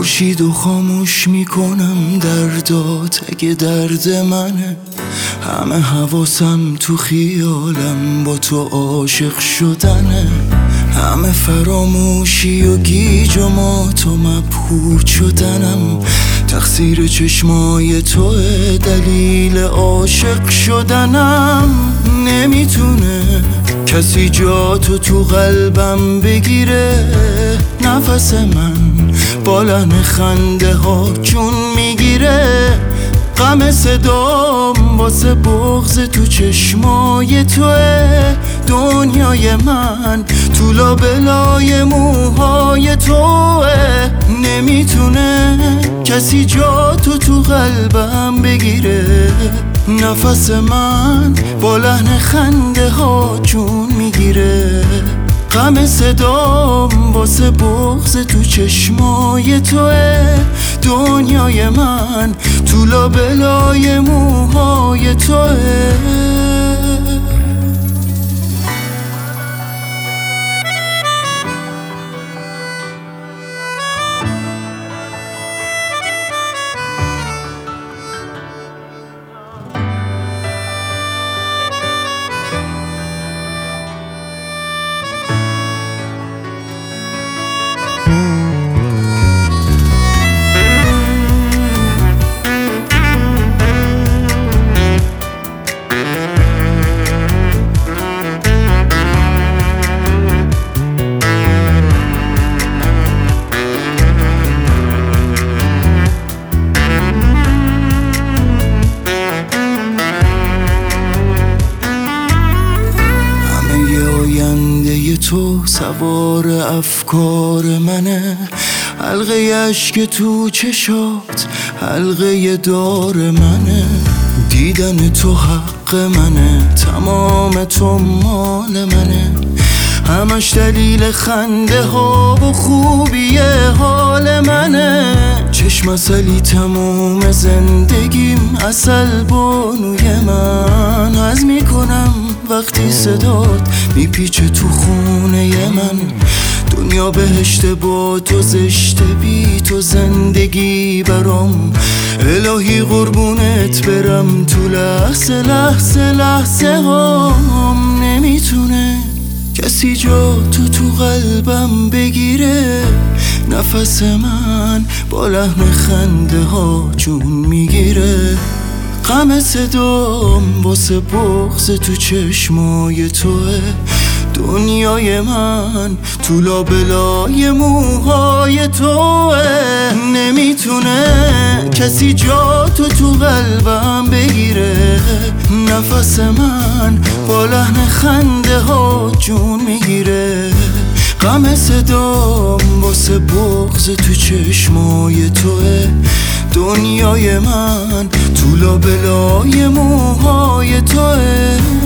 خورشیدو خاموش میکنم، دردات اگه درد منه. همه حواسم تو خیالم با تو عاشق شدنه. همه فراموشی و گیج و ما تو مبهوت شدنم. تقصیر چشمای توه، دلیل عاشق شدنم. نمیتونه کسی جاتو تو قلبم بگیره. نفس من با لحن خنده ها جون میگیره. غم صدام واسه بغض تو چشمای توه. دنیای من تو لابلای موهای توه. نمیتونه کسی جاتو تو قلبم بگیره. نفس من با لحن خنده ها جون میگیره. غم صدام واسه بغض تو چشمای توه. دنیای من تو لابلای موهای توه. تو سوار افکار منه. حلقه اشک تو چشات حلقه دار منه. دیدن تو حق منه، تمام تو مال منه. همش دلیل خنده ها و خوبی حال منه. چشم عسلی تموم زندگیم، عسل بانوی من. حظ میکنم وقتی صدات میپیچه تو خونه من. دنیا بهشت با تو، زشت بی تو زندگی برام. الهی قربونت برم تو لحظه لحظه لحظه هام. نمیتونه کسی جا تو قلبم بگیره. نفس من با لحن خنده ها جون میگیره. غم صدام واسه بغض تو چشمای توه. دنیای من تو لابلای موهای توه. نمیتونه کسی جا تو قلبم بگیره. نفس من با لحن خنده ها جون میگیره. غم صدام واسه بغض تو چشمای توه. دنیای من تو لابلای موهای توه.